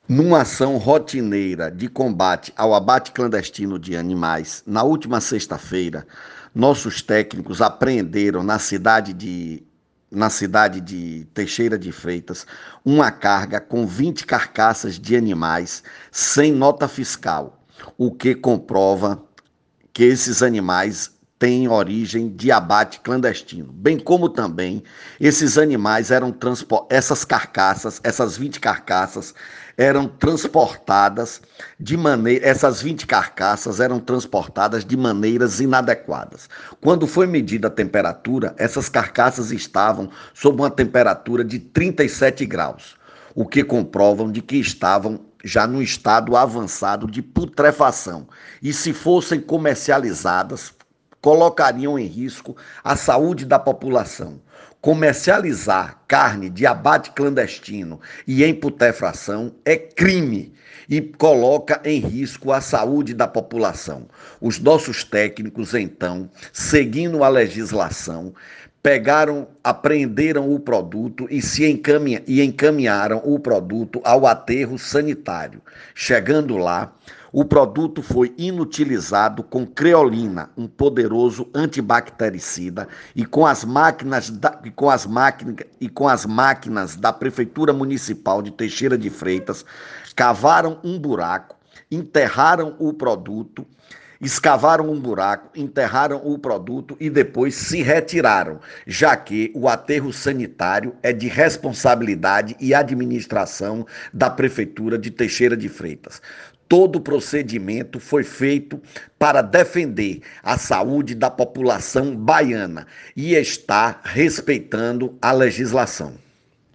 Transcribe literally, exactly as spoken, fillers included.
Numa ação rotineira de combate ao abate clandestino de animais, na última sexta-feira, nossos técnicos apreenderam na cidade de, na cidade de Teixeira de Freitas uma carga com vinte carcaças de animais sem nota fiscal, o que comprova que esses animais têm origem de abate clandestino, bem como também esses animais eram transportados, essas carcaças, essas vinte carcaças eram transportadas de maneira, essas vinte carcaças eram transportadas de maneiras inadequadas. Quando foi medida a temperatura, essas carcaças estavam sob uma temperatura de trinta e sete graus, o que comprovam de que estavam já no estado avançado de putrefação, e se fossem comercializadas, colocariam em risco a saúde da população. Comercializar carne de abate clandestino e em putrefação é crime e coloca em risco a saúde da população. Os nossos técnicos, então, seguindo a legislação, pegaram, apreenderam o produto e se encaminha, e encaminharam o produto ao aterro sanitário. Chegando lá, o produto foi inutilizado com creolina, um poderoso antibactericida, e com as máquinas da, e com as máquinas e com as máquinas da Prefeitura Municipal de Teixeira de Freitas, cavaram um buraco, enterraram o produto, escavaram um buraco, enterraram o produto e depois se retiraram, já que o aterro sanitário é de responsabilidade e administração da Prefeitura de Teixeira de Freitas. Todo o procedimento foi feito para defender a saúde da população baiana e está respeitando a legislação.